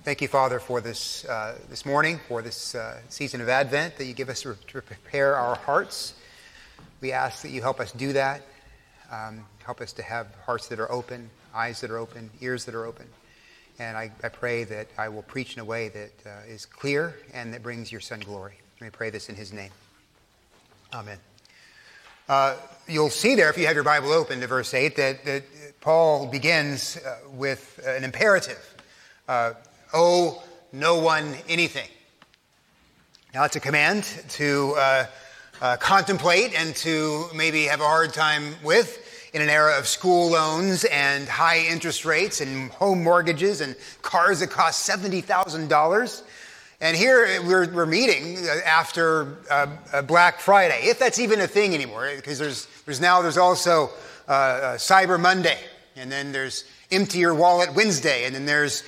Thank you, Father, for this morning, for this season of Advent that you give us to prepare our hearts. We ask that you help us do that. Help us to have hearts that are open, eyes that are open, ears that are open. And I pray that I will preach in a way that is clear and that brings your Son glory. Let me pray this in his name. Amen. You'll see there, if you have your Bible open to verse 8, that Paul begins with an imperative. Owe no one anything. Now, it's a command to contemplate and to maybe have a hard time with in an era of school loans and high interest rates and home mortgages and cars that cost $70,000. And here we're meeting after Black Friday, if that's even a thing anymore, because there's also Cyber Monday, and then there's Empty Your Wallet Wednesday, and then there's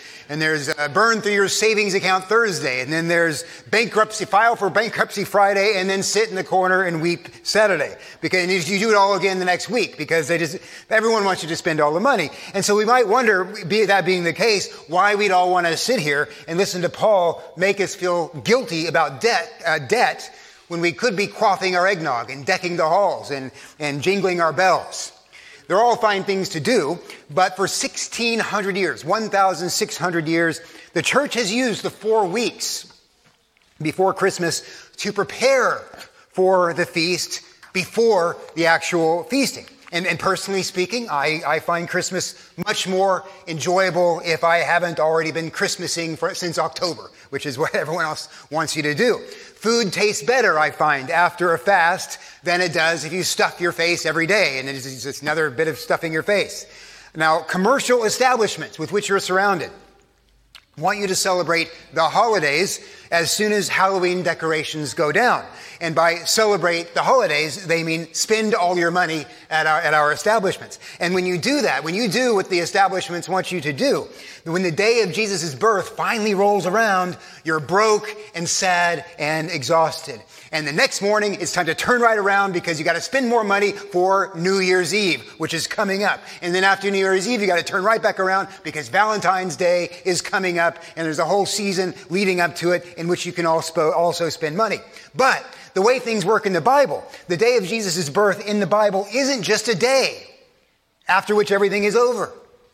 Burn Through Your Savings Account Thursday, and then there's File for Bankruptcy Friday, and then Sit in the Corner and Weep Saturday. Because you do it all again the next week, because everyone wants you to spend all the money. And so we might wonder, that being the case, why we'd all want to sit here and listen to Paul make us feel guilty about debt when we could be quaffing our eggnog and decking the halls and jingling our bells. They're all fine things to do, but for 1,600 years, 1,600 years, the church has used the 4 weeks before Christmas to prepare for the feast before the actual feasting. And personally speaking, I find Christmas much more enjoyable if I haven't already been Christmasing since October, which is what everyone else wants you to do. Food tastes better, I find, after a fast than it does if you stuff your face every day, and it's just another bit of stuffing your face. Now, commercial establishments with which you're surrounded want you to celebrate the holidays as soon as Halloween decorations go down. And by celebrate the holidays, they mean spend all your money at our establishments. And when you do that, when you do what the establishments want you to do, when the day of Jesus' birth finally rolls around, you're broke and sad and exhausted. And the next morning, it's time to turn right around because you got to spend more money for New Year's Eve, which is coming up. And then after New Year's Eve, you got to turn right back around because Day is coming up, and there's a whole season leading up to it in which you can also spend money. But the way things work in the Bible, the day of Jesus' birth in the Bible isn't just a day after which everything is over.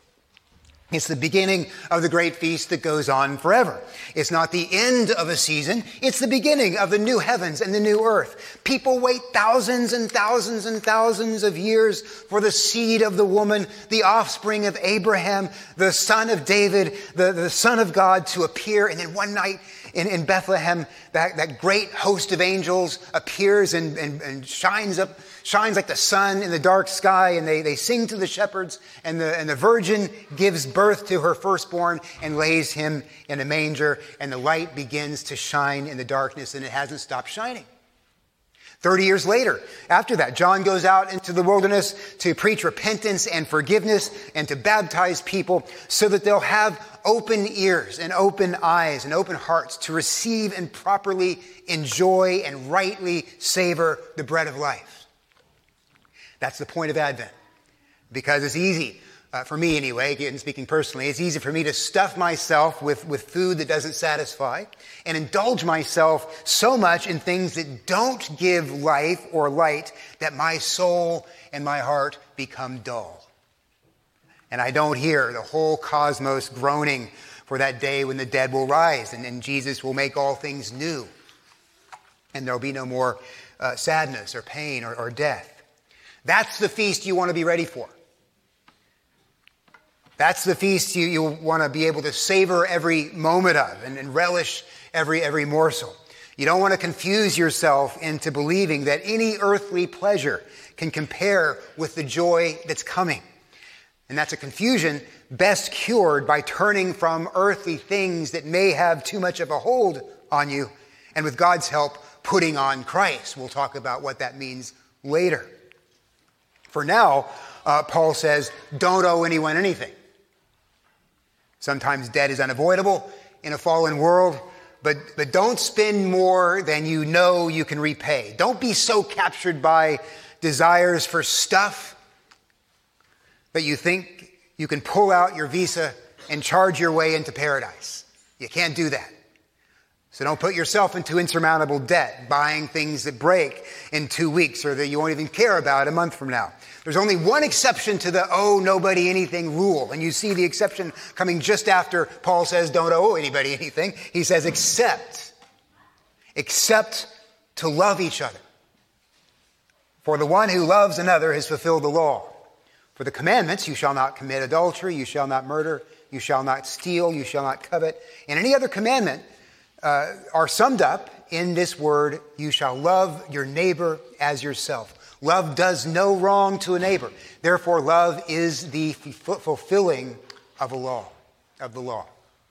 It's the beginning of the great feast that goes on forever. It's not the end of a season. It's the beginning of the new heavens and the new earth. People wait thousands and thousands and thousands of years for the seed of the woman, the offspring of Abraham, the son of David, the son of God to appear. And then one night in Bethlehem, that great host of angels appears and shines like the sun in the dark sky, and they sing to the shepherds, and the virgin gives birth to her firstborn and lays him in a manger, and the light begins to shine in the darkness, and it hasn't stopped shining. 30 years later, after that, John goes out into the wilderness to preach repentance and forgiveness and to baptize people so that they'll have open ears and open eyes and open hearts to receive and properly enjoy and rightly savor the bread of life. That's the point of Advent, because it's easy, for me anyway, again speaking personally, it's easy for me to stuff myself with food that doesn't satisfy and indulge myself so much in things that don't give life or light that my soul and my heart become dull. And I don't hear the whole cosmos groaning for that day when the dead will rise and Jesus will make all things new. And there'll be no more sadness or pain or death. That's the feast you want to be ready for. That's the feast you want to be able to savor every moment of and relish every morsel. You don't want to confuse yourself into believing that any earthly pleasure can compare with the joy that's coming. And that's a confusion best cured by turning from earthly things that may have too much of a hold on you, and with God's help, putting on Christ. We'll talk about what that means later. For now, Paul says, don't owe anyone anything. Sometimes debt is unavoidable in a fallen world, but don't spend more than you know you can repay. Don't be so captured by desires for stuff that you think you can pull out your visa and charge your way into paradise. You can't do that. So don't put yourself into insurmountable debt, buying things that break in 2 weeks or that you won't even care about a month from now. There's only one exception to the owe nobody anything rule. And you see the exception coming just after Paul says don't owe anybody anything. He says except to love each other. For the one who loves another has fulfilled the law. For the commandments, you shall not commit adultery, you shall not murder, you shall not steal, you shall not covet, and any other commandment are summed up in this word, you shall love your neighbor as yourself. Love does no wrong to a neighbor. Therefore, love is the fulfilling of the law.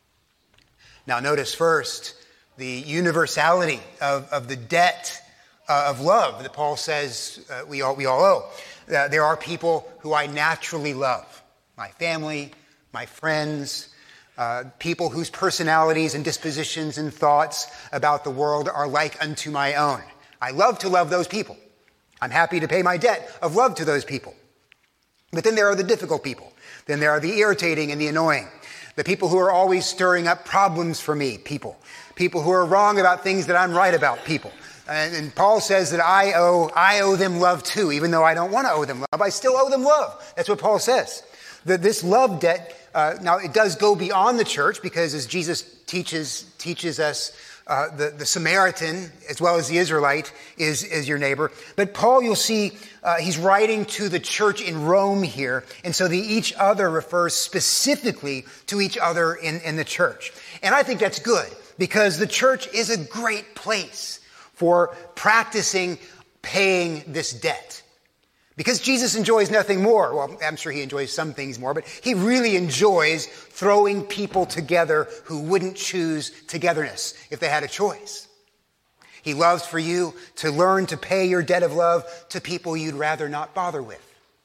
Now, notice first the universality of the debt of love that Paul says we all owe. There are people who I naturally love. My family, my friends, people whose personalities and dispositions and thoughts about the world are like unto my own. I love to love those people. I'm happy to pay my debt of love to those people. But then there are the difficult people. Then there are the irritating and the annoying. The people who are always stirring up problems for me, people. People who are wrong about things that I'm right about, people. And Paul says that I owe them love too. Even though I don't want to owe them love, I still owe them love. That's what Paul says. That this love debt, now it does go beyond the church, because as Jesus teaches us, the Samaritan as well as the Israelite is your neighbor. But Paul, you'll see, he's writing to the church in Rome here. And so the each other refers specifically to each other in the church. And I think that's good, because the church is a great place for practicing paying this debt. Because Jesus enjoys nothing more. Well, I'm sure he enjoys some things more, but he really enjoys throwing people together who wouldn't choose togetherness if they had a choice. He loves for you to learn to pay your debt of love to people you'd rather not bother with.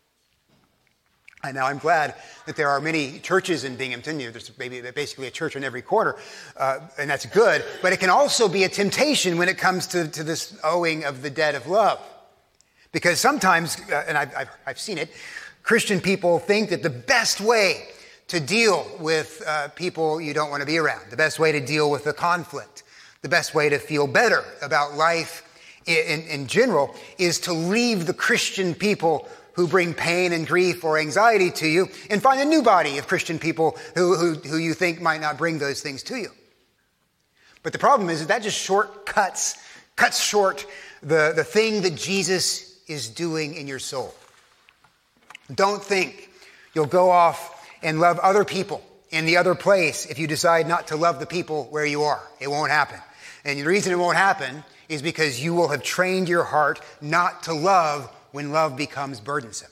And now I'm glad that there are many churches in Binghamton. There's basically a church on every corner, and that's good. But it can also be a temptation when it comes to this owing of the debt of love. Because sometimes, and I've seen it, Christian people think that the best way to deal with people you don't want to be around, the best way to deal with the conflict, the best way to feel better about life in general, is to leave the Christian people who bring pain and grief or anxiety to you and find a new body of Christian people who you think might not bring those things to you. But the problem is that just cuts short the thing that Jesus is doing in your soul. Don't think you'll go off and love other people in the other place if you decide not to love the people where you are. It won't happen. And the reason it won't happen is because you will have trained your heart not to love when love becomes burdensome.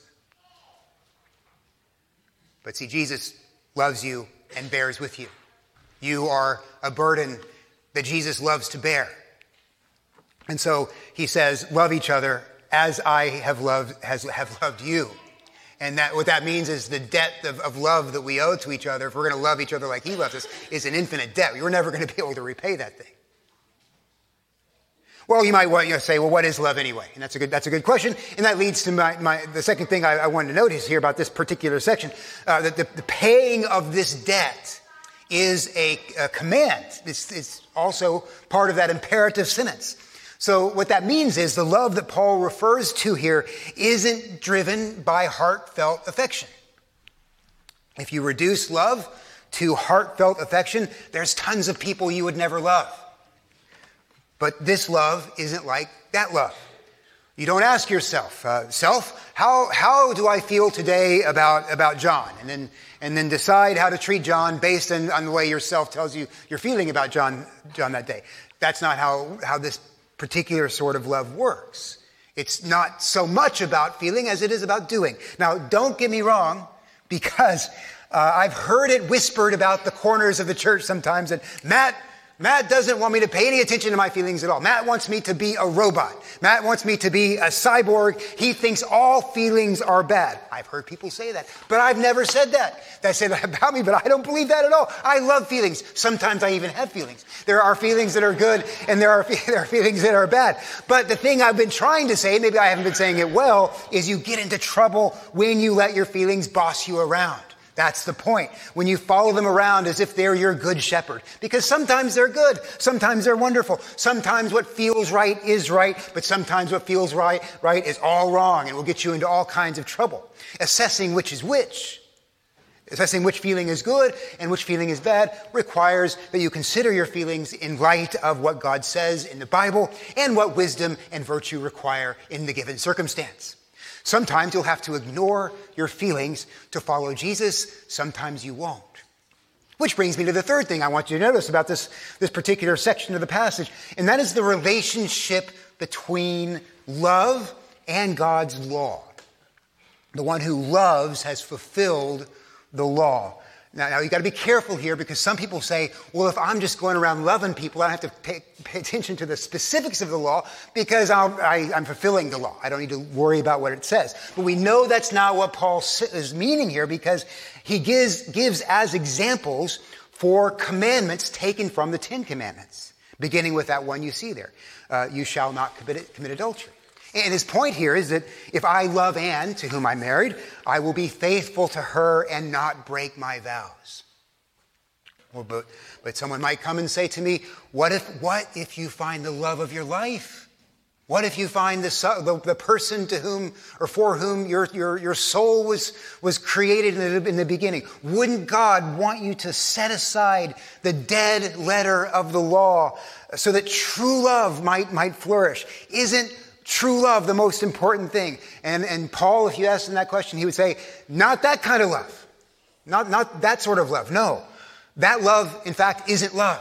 But see, Jesus loves you and bears with you. You are a burden that Jesus loves to bear. And so he says, love each other as I have loved you. And that what that means is the debt of love that we owe to each other, if we're going to love each other like he loves us, is an infinite debt. We're never going to be able to repay that thing. Well, you might want to say, well, what is love anyway? And that's a good question. And that leads to the second thing I wanted to notice here about this particular section, that the paying of this debt is a command. It's also part of that imperative sentence. So what that means is the love that Paul refers to here isn't driven by heartfelt affection. If you reduce love to heartfelt affection, there's tons of people you would never love. But this love isn't like that love. You don't ask yourself, how do I feel today about John? And then decide how to treat John based on the way yourself tells you you're feeling about John that day. That's not how this particular sort of love works. It's not so much about feeling as it is about doing. Now, don't get me wrong, because I've heard it whispered about the corners of the church sometimes that Matt doesn't want me to pay any attention to my feelings at all. Matt wants me to be a robot. Matt wants me to be a cyborg. He thinks all feelings are bad. I've heard people say that, but I've never said that. They say that about me, but I don't believe that at all. I love feelings. Sometimes I even have feelings. There are feelings that are good, and there are feelings that are bad. But the thing I've been trying to say, maybe I haven't been saying it well, is you get into trouble when you let your feelings boss you around. That's the point. When you follow them around as if they're your good shepherd. Because sometimes they're good. Sometimes they're wonderful. Sometimes what feels right is right. But sometimes what feels right is all wrong and will get you into all kinds of trouble. Assessing which is which. Assessing which feeling is good and which feeling is bad requires that you consider your feelings in light of what God says in the Bible and what wisdom and virtue require in the given circumstance. Sometimes you'll have to ignore your feelings to follow Jesus. Sometimes you won't. Which brings me to the third thing I want you to notice about this particular section of the passage, and that is the relationship between love and God's law. The one who loves has fulfilled the law. Now you got to be careful here because some people say, well, if I'm just going around loving people, I don't have to pay attention to the specifics of the law because I'm fulfilling the law. I don't need to worry about what it says. But we know that's not what Paul is meaning here because he gives as examples for commandments taken from the Ten Commandments, beginning with that one you see there. You shall not commit adultery. And his point here is that if I love Anne, to whom I'm married, I will be faithful to her and not break my vows. Well, but someone might come and say to me, what if you find the love of your life? What if you find the person to whom or for whom your soul was created in the beginning? Wouldn't God want you to set aside the dead letter of the law so that true love might flourish? Isn't true love the most important thing? And Paul, if you asked him that question, he would say, not that kind of love. Not that sort of love. No. That love, in fact, isn't love.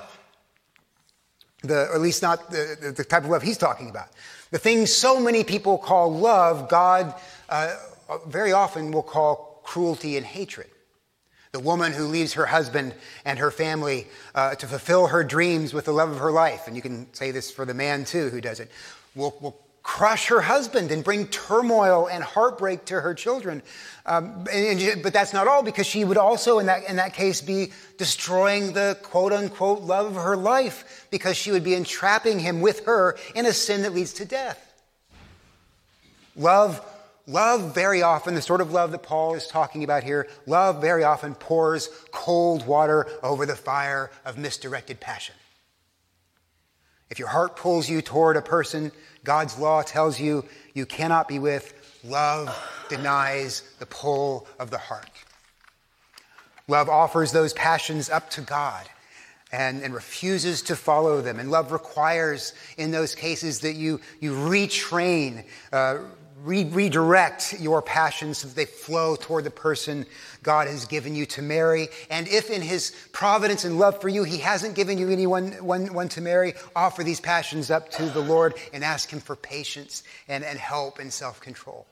Or at least not the type of love he's talking about. The thing so many people call love, God very often will call cruelty and hatred. The woman who leaves her husband and her family to fulfill her dreams with the love of her life, and you can say this for the man too who does it, will crush her husband and bring turmoil and heartbreak to her children. But that's not all, because she would also in that case be destroying the quote-unquote love of her life, because she would be entrapping him with her in a sin that leads to death. Love very often, the sort of love that Paul is talking about here, love very often pours cold water over the fire of misdirected passion. If your heart pulls you toward a person God's law tells you you cannot be with, love denies the pull of the heart. Love offers those passions up to God and refuses to follow them. And love requires, in those cases, that you retrain, redirect your passions so that they flow toward the person God has given you to marry. And if in his providence and love for you, he hasn't given you anyone to marry, offer these passions up to the Lord and ask him for patience and help and self-control.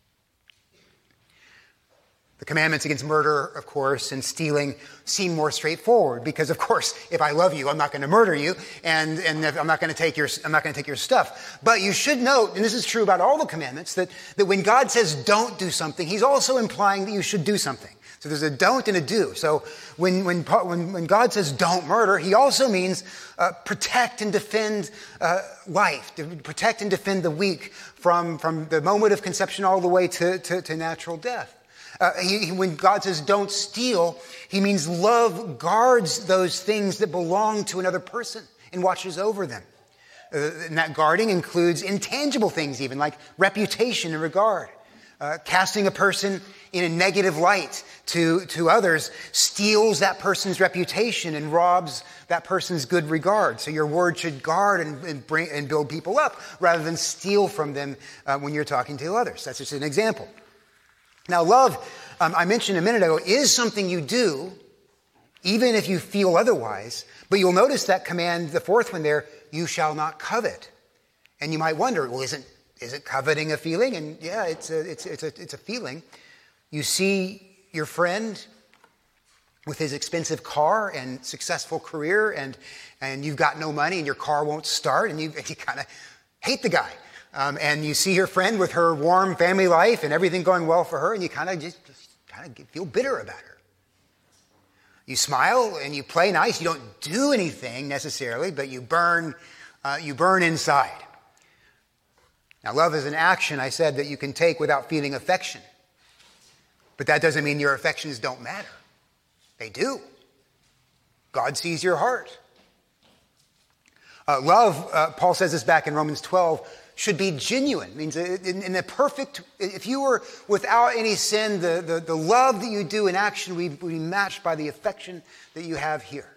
The commandments against murder, of course, and stealing seem more straightforward because, of course, if I love you, I'm not going to murder you, and I'm not going to take your stuff. But you should note, and this is true about all the commandments, that when God says don't do something, he's also implying that you should do something. So there's a don't and a do. So when God says don't murder, he also means protect and defend life, protect and defend the weak from the moment of conception all the way to natural death. When God says don't steal, he means love guards those things that belong to another person and watches over them. And that guarding includes intangible things even, like reputation and regard. Casting a person in a negative light to others steals that person's reputation and robs that person's good regard. So your word should guard and build people up rather than steal from them when you're talking to others. That's just an example. Now, love, I mentioned a minute ago, is something you do, even if you feel otherwise. But you'll notice that command, the fourth one there, you shall not covet. And you might wonder, well, isn't coveting a feeling? And yeah, it's a feeling. You see your friend with his expensive car and successful career, and you've got no money, and your car won't start, and you kind of hate the guy. And you see your friend with her warm family life and everything going well for her, and you kind of just feel bitter about her. You smile and you play nice. You don't do anything necessarily, but you burn inside. Now, love is an action, I said, that you can take without feeling affection. But that doesn't mean your affections don't matter. They do. God sees your heart. Love, Paul says this back in Romans 12, should be genuine. It means in the perfect, if you were without any sin, the love that you do in action would be matched by the affection that you have here.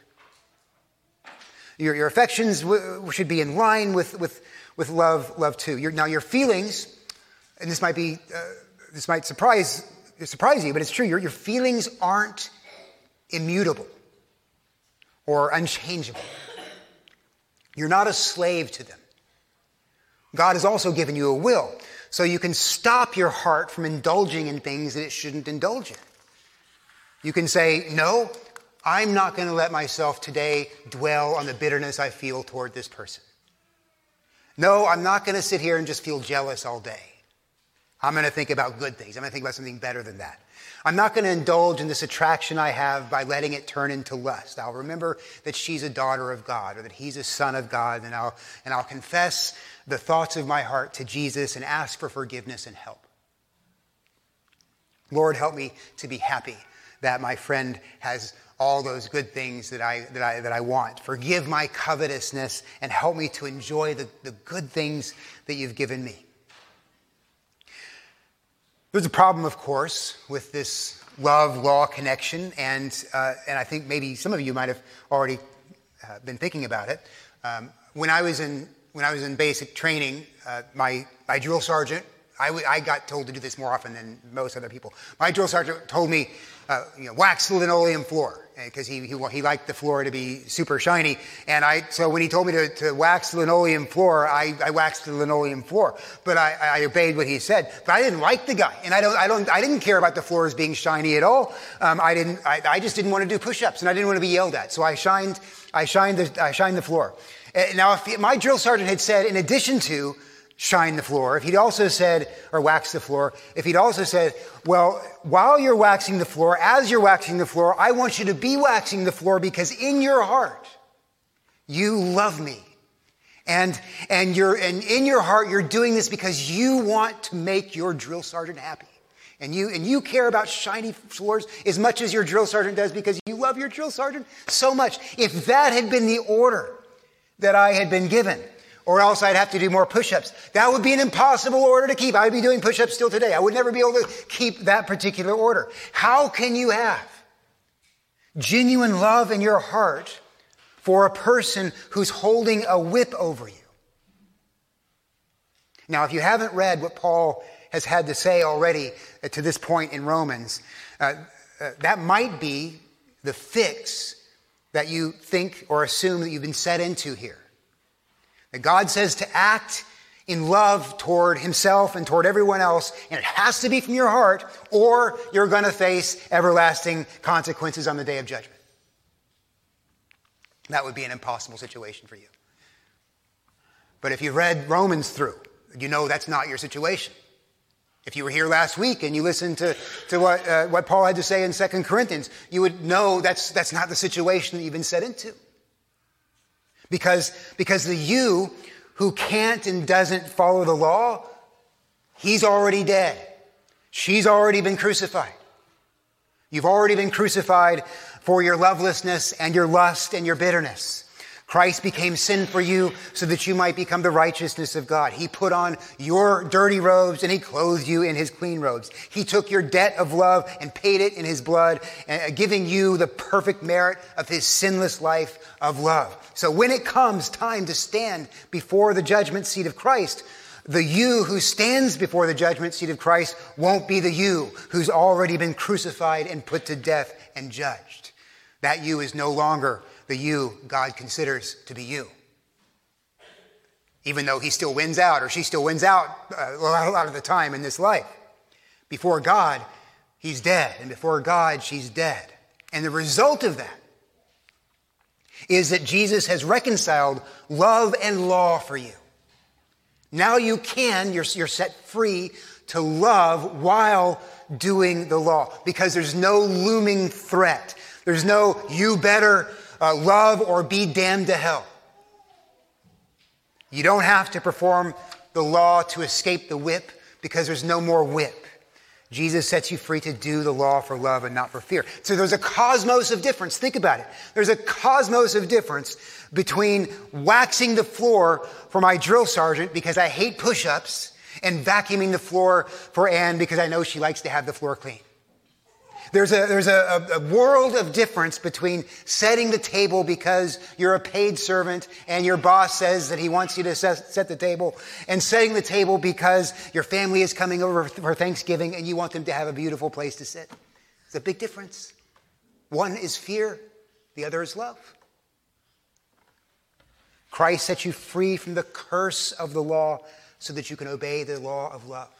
Your affections should be in line with love too. Now your feelings, and this might surprise you, but it's true. Your feelings aren't immutable or unchangeable. You're not a slave to them. God has also given you a will, so you can stop your heart from indulging in things that it shouldn't indulge in. You can say, no, I'm not going to let myself today dwell on the bitterness I feel toward this person. No, I'm not going to sit here and just feel jealous all day. I'm going to think about good things. I'm going to think about something better than that. I'm not going to indulge in this attraction I have by letting it turn into lust. I'll remember that she's a daughter of God or that he's a son of God, and I'll confess the thoughts of my heart to Jesus and ask for forgiveness and help. Lord, help me to be happy that my friend has all those good things that I want. Forgive my covetousness and help me to enjoy the good things that you've given me. There's a problem, of course, with this love-law connection, and I think maybe some of you might have already been thinking about it. When I was in basic training, my drill sergeant, I got told to do this more often than most other people. My drill sergeant told me, wax the linoleum floor, because he liked the floor to be super shiny. And so when he told me to wax the linoleum floor, I waxed the linoleum floor. But I obeyed what he said. But I didn't like the guy, and I didn't care about the floors being shiny at all. I just didn't want to do push-ups, and I didn't want to be yelled at. So I shined the floor. Now, if my drill sergeant had said, in addition to shine the floor, if he'd also said, or wax the floor, if he'd also said, well, while you're waxing the floor, as you're waxing the floor, I want you to be waxing the floor because in your heart, you love me. And in your heart, you're doing this because you want to make your drill sergeant happy. And you care about shiny floors as much as your drill sergeant does because you love your drill sergeant so much. If that had been the order that I had been given, or else I'd have to do more push-ups, that would be an impossible order to keep. I would be doing push-ups still today. I would never be able to keep that particular order. How can you have genuine love in your heart for a person who's holding a whip over you? Now, if you haven't read what Paul has had to say already to this point in Romans, that might be the fix that you think or assume that you've been set into here. That God says to act in love toward himself and toward everyone else, and it has to be from your heart, or you're going to face everlasting consequences on the day of judgment. That would be an impossible situation for you. But if you read Romans through, you know that's not your situation. If you were here last week and you listened to what Paul had to say in 2 Corinthians, you would know that's not the situation that you've been set into. Because the you who can't and doesn't follow the law, he's already dead. She's already been crucified. You've already been crucified for your lovelessness and your lust and your bitterness. Christ became sin for you so that you might become the righteousness of God. He put on your dirty robes and he clothed you in his clean robes. He took your debt of love and paid it in his blood, giving you the perfect merit of his sinless life of love. So when it comes time to stand before the judgment seat of Christ, the you who stands before the judgment seat of Christ won't be the you who's already been crucified and put to death and judged. That you is no longer the you God considers to be you. Even though he still wins out, or she still wins out a lot of the time in this life. Before God, he's dead. And before God, she's dead. And the result of that is that Jesus has reconciled love and law for you. Now you're set free to love while doing the law. Because there's no looming threat. There's no you better love or be damned to hell. You don't have to perform the law to escape the whip because there's no more whip. Jesus sets you free to do the law for love and not for fear. So there's a cosmos of difference. Think about it. There's a cosmos of difference between waxing the floor for my drill sergeant because I hate push-ups and vacuuming the floor for Anne because I know she likes to have the floor clean. There's a world of difference between setting the table because you're a paid servant and your boss says that he wants you to set the table, and setting the table because your family is coming over for Thanksgiving and you want them to have a beautiful place to sit. It's a big difference. One is fear, the other is love. Christ sets you free from the curse of the law so that you can obey the law of love.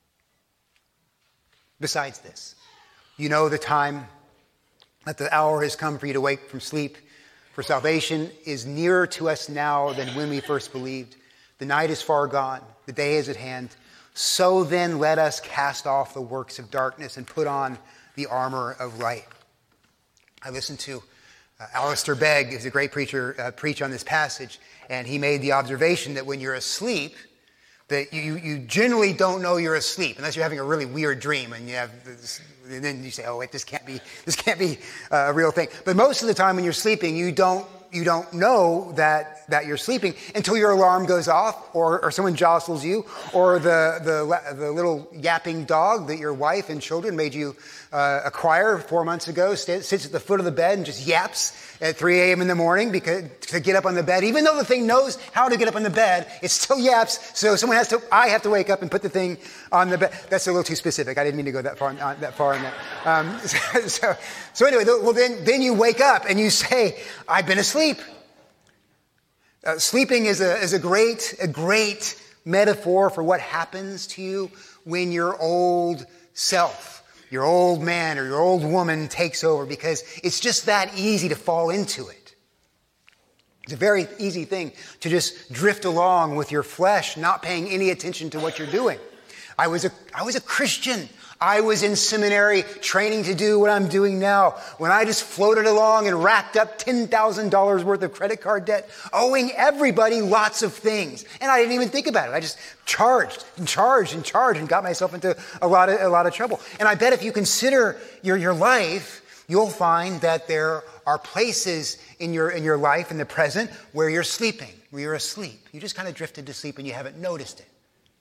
Besides this, you know the time that the hour has come for you to wake from sleep, for salvation is nearer to us now than when we first believed. The night is far gone, the day is at hand. So then let us cast off the works of darkness and put on the armor of light. I listened to Alistair Begg, who's a great preacher, preach on this passage, and he made the observation that when you're asleep, that you generally don't know you're asleep unless you're having a really weird dream and you have this, and then you say, oh wait, this can't be a real thing. But most of the time when you're sleeping, you don't know that you're sleeping until your alarm goes off, or someone jostles you, or the little yapping dog that your wife and children made you acquire 4 months ago sits at the foot of the bed and just yaps at 3 a.m. in the morning to get up on the bed. Even though the thing knows how to get up on the bed, it still yaps. So I have to wake up and put the thing on the bed. That's a little too specific. I didn't mean to go that far in that. So anyway, well then you wake up and you say, I've been asleep. Sleeping is a great metaphor for what happens to you when your old self, your old man or your old woman takes over, because it's just that easy to fall into it. It's a very easy thing to just drift along with your flesh, not paying any attention to what you're doing. I was a Christian. I was in seminary training to do what I'm doing now, when I just floated along and racked up $10,000 worth of credit card debt, owing everybody lots of things. And I didn't even think about it. I just charged and got myself into a lot of trouble. And I bet if you consider your life, you'll find that there are places in your life in the present where you're sleeping, where you're asleep. You just kind of drifted to sleep and you haven't noticed it.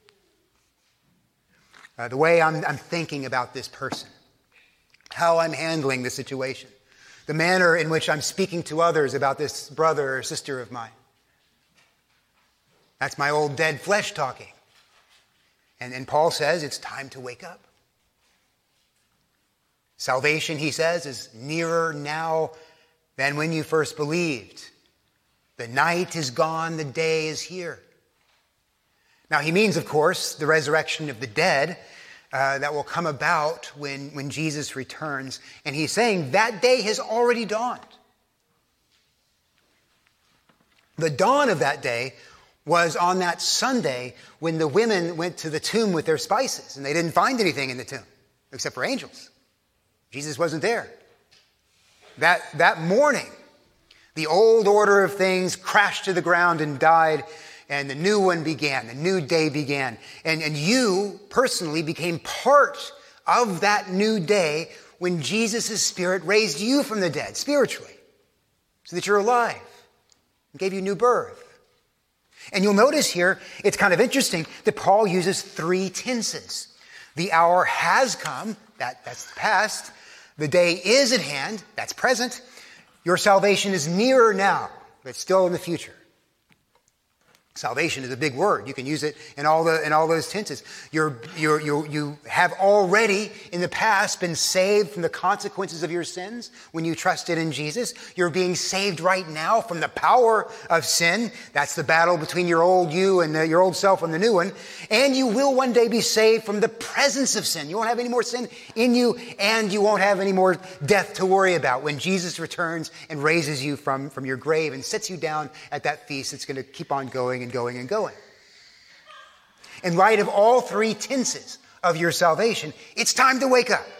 The way I'm thinking about this person, how I'm handling the situation, the manner in which I'm speaking to others about this brother or sister of mine. That's my old dead flesh talking. And Paul says it's time to wake up. Salvation, he says, is nearer now than when you first believed. The night is gone, the day is here. Now, he means, of course, the resurrection of the dead that will come about when Jesus returns. And he's saying that day has already dawned. The dawn of that day was on that Sunday when the women went to the tomb with their spices, and they didn't find anything in the tomb except for angels. Jesus wasn't there. That morning, the old order of things crashed to the ground and died, and the new one began, the new day began. And you personally became part of that new day when Jesus' Spirit raised you from the dead, spiritually, so that you're alive and gave you new birth. And you'll notice here, it's kind of interesting that Paul uses 3 tenses. The hour has come, that's the past. The day is at hand, that's present. Your salvation is nearer now, but still in the future. Salvation is a big word. You can use it in all those tenses. You have already in the past been saved from the consequences of your sins when you trusted in Jesus. You're being saved right now from the power of sin. That's the battle between your old you and your old self and the new one. And you will one day be saved from the presence of sin. You won't have any more sin in you, and you won't have any more death to worry about when Jesus returns and raises you from your grave and sits you down at that feast that's going to keep on going and going and going. In light of all 3 tenses of your salvation, it's time to wake up.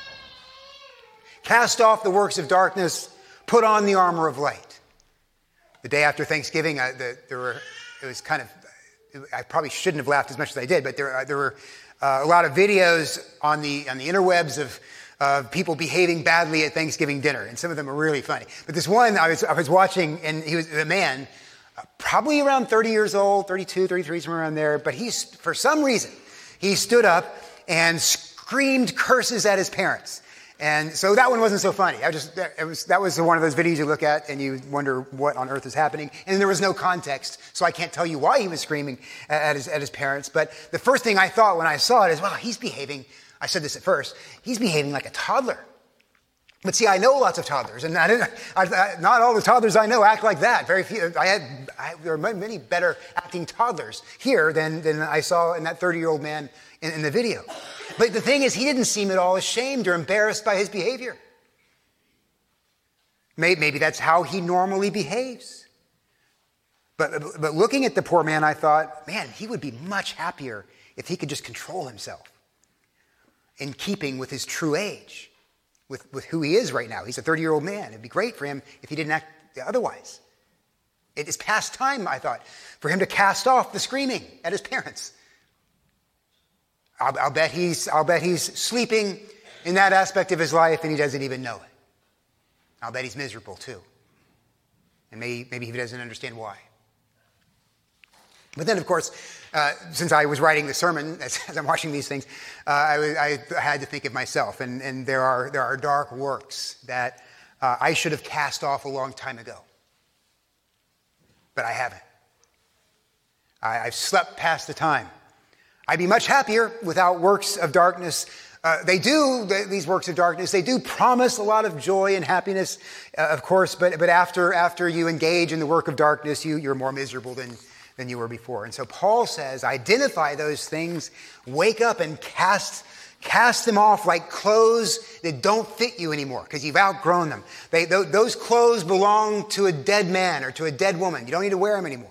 Cast off the works of darkness, put on the armor of light. The day after Thanksgiving, I probably shouldn't have laughed as much as I did, but there were a lot of videos on the interwebs of people behaving badly at Thanksgiving dinner, and some of them are really funny. But this one I was watching, and he was a man, probably around 30 years old, 32, 33, somewhere around there. But for some reason, he stood up and screamed curses at his parents. And so that one wasn't so funny. That was one of those videos you look at and you wonder what on earth is happening. And there was no context, so I can't tell you why he was screaming at his parents. But the first thing I thought when I saw it is, wow, he's behaving. I said this at first. He's behaving like a toddler. But see, I know lots of toddlers, and not all the toddlers I know act like that. Very few. There are many better acting toddlers here than I saw in that 30-year-old man in the video. But the thing is, he didn't seem at all ashamed or embarrassed by his behavior. Maybe that's how he normally behaves. But looking at the poor man, I thought, man, he would be much happier if he could just control himself in keeping with his true age, with who he is right now. He's a 30-year-old man. It'd be great for him if he didn't act otherwise. It is past time, I thought, for him to cast off the screaming at his parents. I'll bet he's sleeping in that aspect of his life and he doesn't even know it. I'll bet he's miserable too. And maybe he doesn't understand why. But then, of course, since I was writing the sermon, as I'm watching these things, I had to think of myself. And there are dark works that I should have cast off a long time ago. But I haven't. I've slept past the time. I'd be much happier without works of darkness. These works of darkness, they do promise a lot of joy and happiness, of course, but after you engage in the work of darkness, you're more miserable than you were before. And so Paul says, identify those things, wake up and cast them off like clothes that don't fit you anymore because you've outgrown them. Those clothes belong to a dead man or to a dead woman. You don't need to wear them anymore.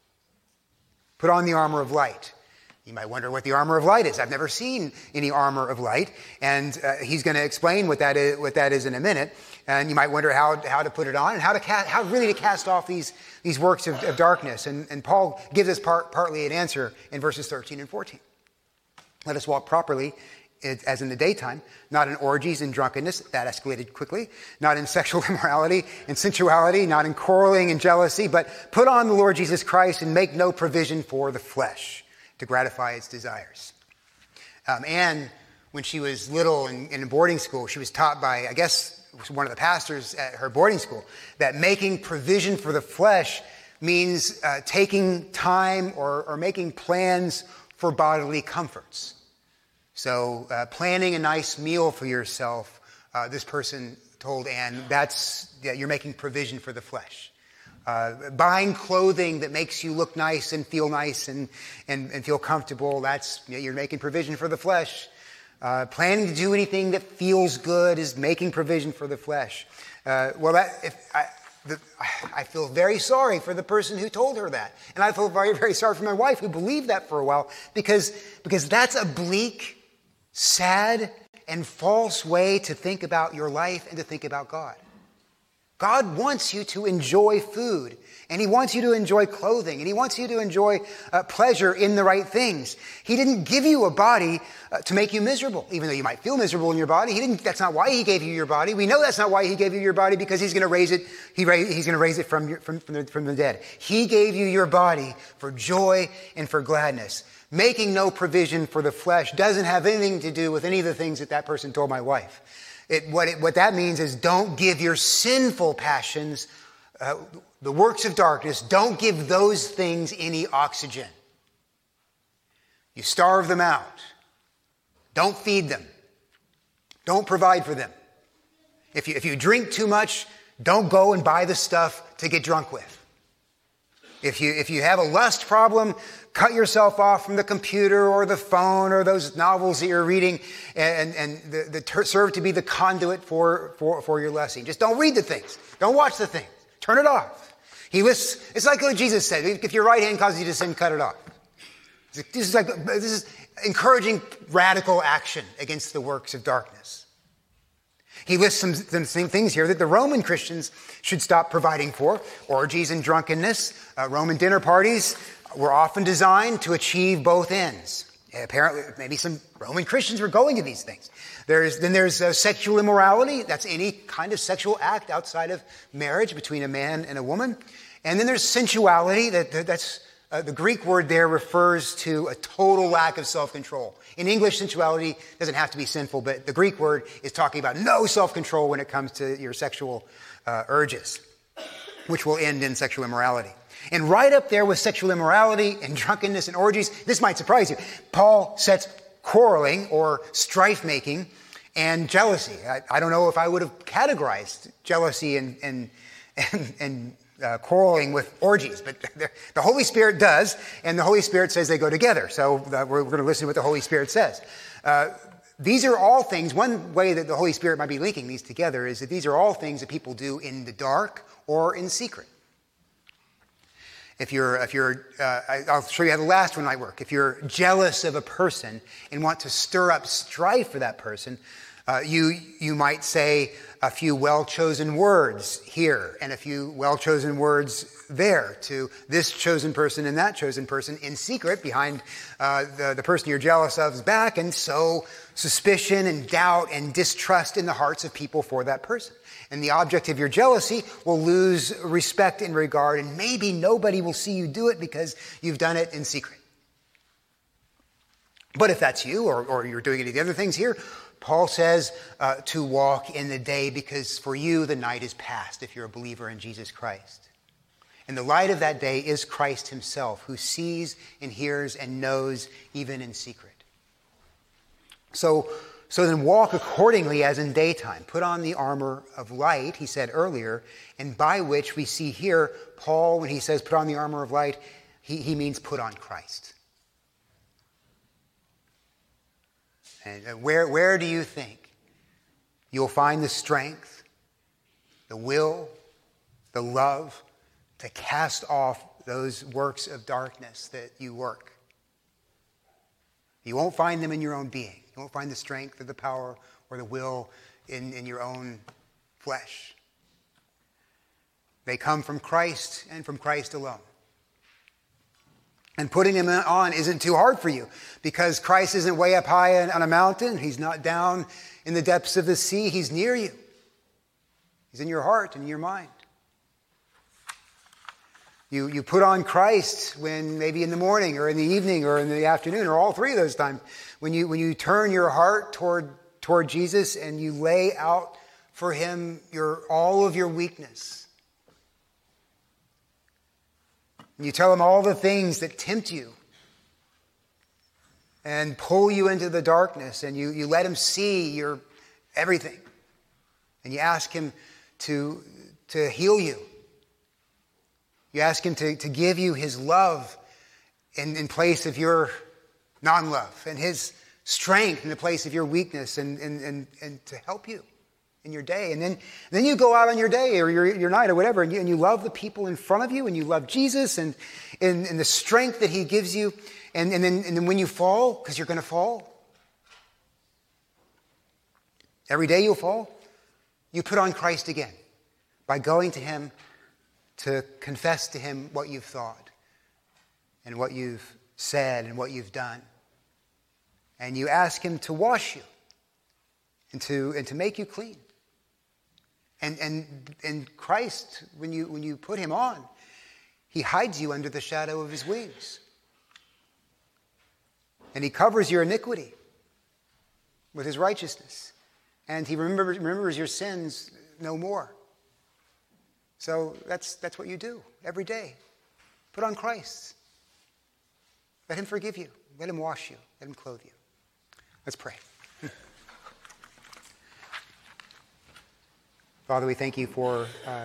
Put on the armor of light. You might wonder what the armor of light is. I've never seen any armor of light, and he's going to explain what that is in a minute. And you might wonder how to put it on and how really to cast off these works of darkness. And Paul gives us partly an answer in verses 13 and 14. Let us walk properly as in the daytime, not in orgies and drunkenness, that escalated quickly, not in sexual immorality and sensuality, not in quarreling and jealousy, but put on the Lord Jesus Christ and make no provision for the flesh to gratify its desires. Anne, when she was little in boarding school, she was taught by, I guess, one of the pastors at her boarding school, that making provision for the flesh means taking time or making plans for bodily comforts. So planning a nice meal for yourself, this person told Anne, you're making provision for the flesh. Buying clothing that makes you look nice and feel nice and feel comfortable, you're making provision for the flesh. Planning to do anything that feels good is making provision for the flesh. I feel very sorry for the person who told her that. And I feel very, very sorry for my wife who believed that for a while because that's a bleak, sad, and false way to think about your life and to think about God. God wants you to enjoy food, and he wants you to enjoy clothing, and he wants you to enjoy pleasure in the right things. He didn't give you a body to make you miserable, even though you might feel miserable in your body. That's not why he gave you your body. We know that's not why he gave you your body, because he's going to raise it. He's going to raise it from the dead. He gave you your body for joy and for gladness. Making no provision for the flesh doesn't have anything to do with any of the things that person told my wife. What that means is don't give your sinful passions, the works of darkness, don't give those things any oxygen. You starve them out. Don't feed them. Don't provide for them. If you drink too much, don't go and buy the stuff to get drunk with. If you have a lust problem, cut yourself off from the computer or the phone or those novels that you're reading and serve to be the conduit for your lusting. Just don't read the things. Don't watch the things. Turn it off. It's like what Jesus said. If your right hand causes you to sin, cut it off. This is encouraging radical action against the works of darkness. He lists some things here that the Roman Christians should stop providing for. Orgies and drunkenness. Roman dinner parties were often designed to achieve both ends. Apparently, maybe some Roman Christians were going to these things. There's sexual immorality. That's any kind of sexual act outside of marriage between a man and a woman. And then there's sensuality. That's the Greek word there refers to a total lack of self-control. In English, sensuality doesn't have to be sinful, but the Greek word is talking about no self-control when it comes to your sexual urges, which will end in sexual immorality. And right up there with sexual immorality and drunkenness and orgies, this might surprise you, Paul sets quarreling or strife-making and jealousy. I don't know if I would have categorized jealousy and quarreling with orgies, but the Holy Spirit does, and the Holy Spirit says they go together. So we're going to listen to what the Holy Spirit says. These are all things, one way that the Holy Spirit might be linking these together is that these are all things that people do in the dark or in secret. I'll show you how the last one might work. If you're jealous of a person and want to stir up strife for that person, you might say a few well-chosen words here and a few well-chosen words there to this chosen person and that chosen person in secret behind the person you're jealous of's back, and sow suspicion and doubt and distrust in the hearts of people for that person. And the object of your jealousy will lose respect and regard, and maybe nobody will see you do it because you've done it in secret. But if that's you, or you're doing any of the other things here, Paul says to walk in the day because for you the night is past if you're a believer in Jesus Christ. And the light of that day is Christ himself, who sees and hears and knows even in secret. So then walk accordingly as in daytime. Put on the armor of light, he said earlier, and by which we see here, Paul, when he says put on the armor of light, he means put on Christ. And where do you think you'll find the strength, the will, the love to cast off those works of darkness that you work? You won't find them in your own being. You won't find the strength or the power or the will in your own flesh. They come from Christ and from Christ alone. And putting them on isn't too hard for you because Christ isn't way up high on a mountain. He's not down in the depths of the sea. He's near you. He's in your heart and in your mind. You put on Christ when maybe in the morning or in the evening or in the afternoon or all three of those times. When you turn your heart toward Jesus and you lay out for him all of your weakness. And you tell him all the things that tempt you and pull you into the darkness, and you let him see your everything. And you ask him to heal you. You ask him to give you his love in place of your non-love, and his strength in the place of your weakness, and to help you in your day. And then you go out on your day or your night or whatever, and you love the people in front of you, and you love Jesus and the strength that he gives you. And then when you fall, because you're going to fall, every day you'll fall, you put on Christ again by going to him to confess to him what you've thought and what you've said and what you've done. And you ask him to wash you and to make you clean. And Christ, when you put him on, he hides you under the shadow of his wings. And he covers your iniquity with his righteousness. And he remembers your sins no more. So that's what you do every day. Put on Christ. Let him forgive you. Let him wash you. Let him clothe you. Let's pray. Father, we thank you for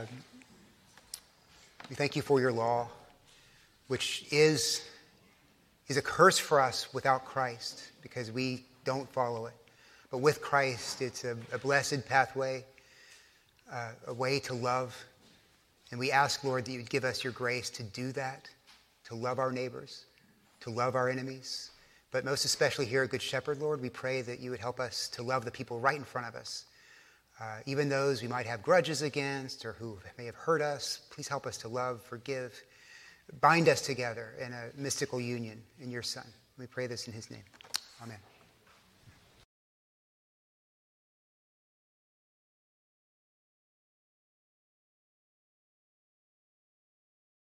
your law, which is a curse for us without Christ because we don't follow it. But with Christ, it's a blessed pathway, a way to love. And we ask, Lord, that you would give us your grace to do that, to love our neighbors, to love our enemies. But most especially here at Good Shepherd, Lord, we pray that you would help us to love the people right in front of us. Even those we might have grudges against or who may have hurt us. Please help us to love, forgive, bind us together in a mystical union in your Son. We pray this in his name. Amen.